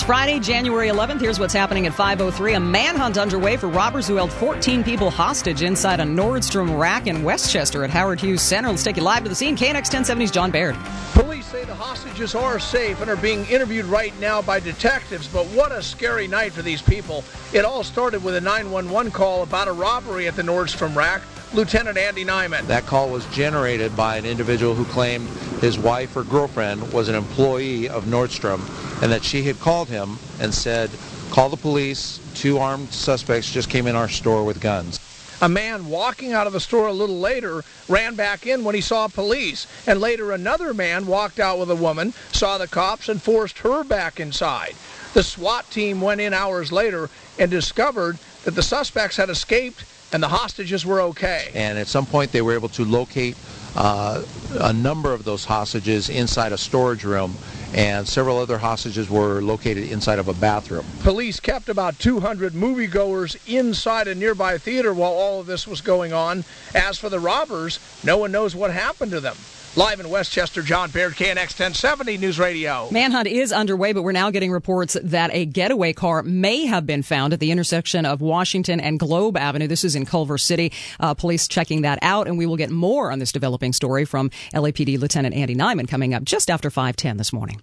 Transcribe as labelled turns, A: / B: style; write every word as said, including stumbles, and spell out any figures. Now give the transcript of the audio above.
A: Friday, January eleventh. Here's what's happening at five oh three. A manhunt underway for robbers who held fourteen people hostage inside a Nordstrom rack in Westchester at Howard Hughes Center. Let's take you live to the scene. K N X ten seventy's John Baird.
B: Police say the hostages are safe and are being interviewed right now by detectives, but what a scary night for these people. It all started with a nine one one call about a robbery at the Nordstrom rack. Lieutenant Andy Nyman.
C: That call was generated by an individual who claimed his wife or girlfriend was an employee of Nordstrom and that she had called him and said, call the police, two armed suspects just came in our store with guns.
B: A man walking out of the store a little later ran back in when he saw police, and later another man walked out with a woman, saw the cops, and forced her back inside. The SWAT team went in hours later and discovered that the suspects had escaped and the hostages were okay.
C: And at some point they were able to locate uh, a number of those hostages inside a storage room, and several other hostages were located inside of a bathroom.
B: Police kept about two hundred moviegoers inside a nearby theater while all of this was going on. As for the robbers, no one knows what happened to them. Live in Westchester, John Baird, K N X ten seventy News Radio.
A: Manhunt is underway, but we're now getting reports that a getaway car may have been found at the intersection of Washington and Globe Avenue. This is in Culver City. Uh, police checking that out, and we will get more on this developing story from L A P D Lieutenant Andy Nyman coming up just after five ten this morning.